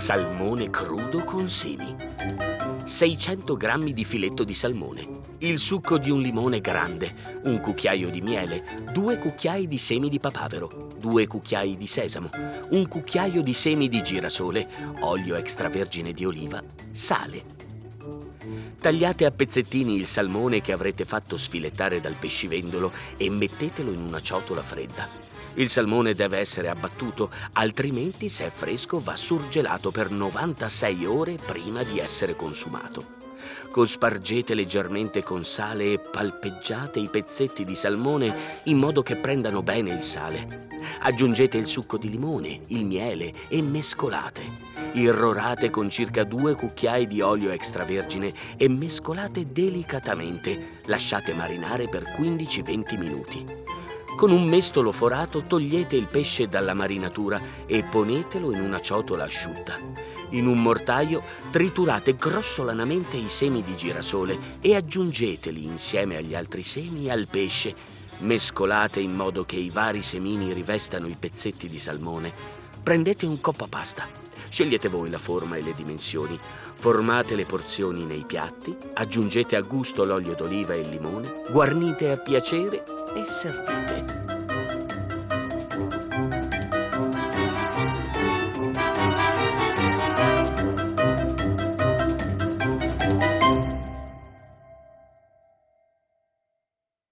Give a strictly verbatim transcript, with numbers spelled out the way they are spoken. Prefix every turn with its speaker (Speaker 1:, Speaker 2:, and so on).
Speaker 1: Salmone crudo con semi. seicento grammi di filetto di salmone, il succo di un limone grande, un cucchiaio di miele, due cucchiai di semi di papavero, due cucchiai di sesamo, un cucchiaio di semi di girasole, olio extravergine di oliva, sale. Tagliate a pezzettini il salmone che avrete fatto sfilettare dal pescivendolo e mettetelo in una ciotola fredda. Il salmone deve essere abbattuto, altrimenti se è fresco va surgelato per novantasei ore prima di essere consumato. Cospargete leggermente con sale e palpeggiate i pezzetti di salmone in modo che prendano bene il sale. Aggiungete il succo di limone, il miele e mescolate. Irrorate con circa due cucchiai di olio extravergine e mescolate delicatamente. Lasciate marinare per quindici venti minuti. Con un mestolo forato togliete il pesce dalla marinatura e ponetelo in una ciotola asciutta. In un mortaio triturate grossolanamente i semi di girasole e aggiungeteli insieme agli altri semi e al pesce. Mescolate in modo che i vari semini rivestano i pezzetti di salmone. Prendete un coppo a pasta. Scegliete voi la forma e le dimensioni. Formate le porzioni nei piatti, aggiungete a gusto l'olio d'oliva e il limone, guarnite a piacere e servite.